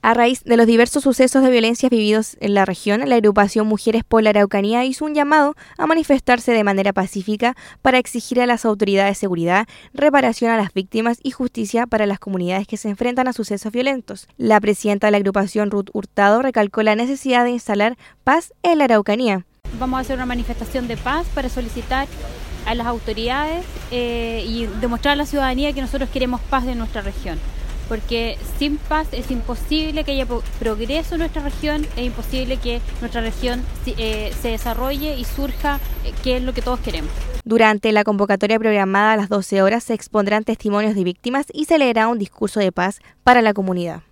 A raíz de los diversos sucesos de violencia vividos en la región, la agrupación Mujeres por la Araucanía hizo un llamado a manifestarse de manera pacífica para exigir a las autoridades de seguridad reparación a las víctimas y justicia para las comunidades que se enfrentan a sucesos violentos. La presidenta de la agrupación, Ruth Hurtado, recalcó la necesidad de instalar paz en la Araucanía. Vamos a hacer una manifestación de paz para solicitar a las autoridades y demostrar a la ciudadanía que nosotros queremos paz de nuestra región. Porque sin paz es imposible que haya progreso en nuestra región, es imposible que nuestra región se desarrolle y surja, que es lo que todos queremos. Durante la convocatoria programada a las 12 horas se expondrán testimonios de víctimas y se leerá un discurso de paz para la comunidad.